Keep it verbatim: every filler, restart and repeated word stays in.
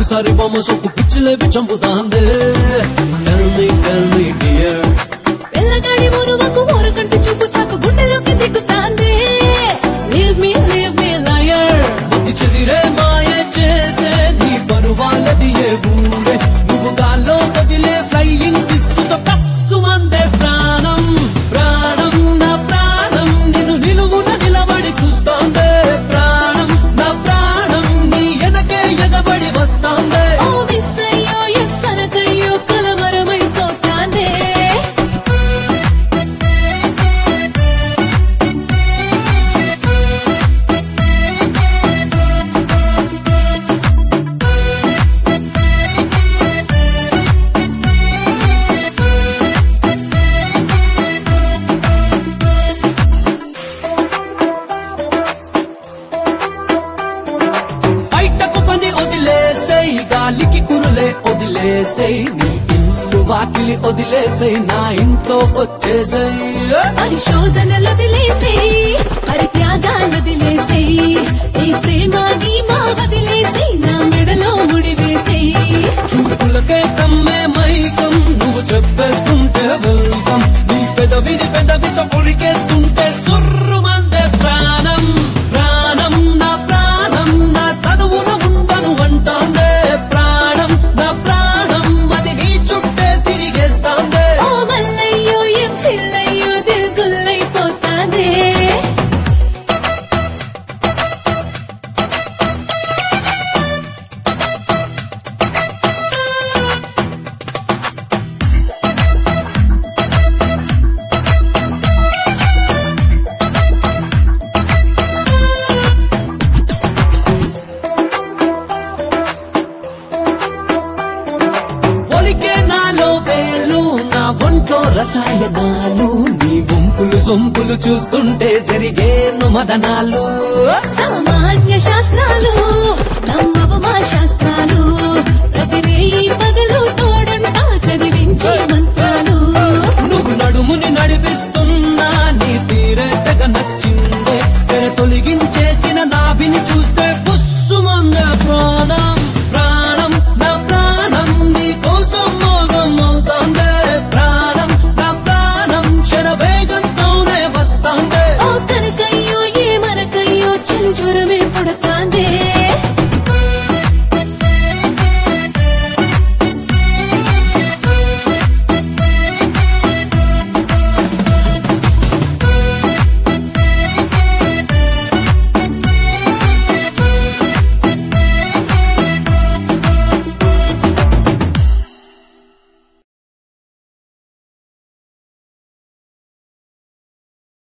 ఒక్కసారి బొమ్మ సొక్కు పిచ్చిలేపి చంపుతాందే. Tell me, tell me dear, పిల్లగాడి ఊరువకు ఊరుకంటూ చూపు చాకు గుండెలోకి దిగుతాందే. Leave me, leave me liar. మతి చెదిరే మాయ చేసే నీ పరువాలది ఏ ఊరే. నువ్వు గాల్లో కదిలే ఫ్లయింగ్ కిస్సుతో కస్సు మందే ప్రాణం. ప్రాణం నా ప్రాణం నిన్ను నిలువున నిలబడి చూస్తోందే. ప్రాణం నా ప్రాణం నీ వెనకే ఎగబడి వస్తోందే. ఓ మిస్ అయ్యో ఎస్ అనకయ్యో కలవరమైపోతాందే. బయటకు పని వదిలేసేయ్, గాలికి కురులే వదిలేసేయ్, నీ ఇల్లు వాకిలి వదిలేసేయ్, నా ఇంట్లో వచ్చేసేయ్. పరిశోధనలు వదిలేసేయి, పరిత్యాగాలు వదిలేసేయి, ఈ ప్రేమ గీమా వదిలేసేయి, నా మెడలో ముడివేసేయి. చూపులకే కమ్మే మైకం, నువ్వు చెప్పేస్తుంటే వెల్కం, నీ పెదవిని పెదవితో కొరికేస్తుంటే సుర్రు మందే ప్రాణం. ప్రాణం నా ప్రాణం నా తనువున ఉండను అంటాందే. ప్రాణం నా ప్రాణం అది నీ చుట్టే తిరిగేస్తాందే. ఓ మల్లయ్యో ఏం పిల్లయ్యో దిల్గుల్లైపోతాందే. ఒలికే నాలో వేలు, నా ఒంట్లో రసాయనాలు, నీ గుంపులు సొంపులు చూస్తుంటే జరిగేను మదనాలు. సామాన్య శాస్త్రాలు నమ్మవు మా శాస్త్రాలు, ప్రతి రేయి పగలు తోడంతా చదివించే మంత్రాలు. నువ్వు నడుముని నడిపిస్తున్నా నీ తీరే తెగ నచ్చిందే. తెర తొలగించేసిన నాభిని చూస్తే బుస్సుమందే ప్రాణం. ప్రాణం నా ప్రాణం నీ కోసం మోగం అవుతాందే. ప్రాణం నా ప్రాణం శరవేగంతోనే వస్తాందే. ఓ కనకయ్యో ఏ మనకయ్యో చలి జ్వరమే పడతాందే.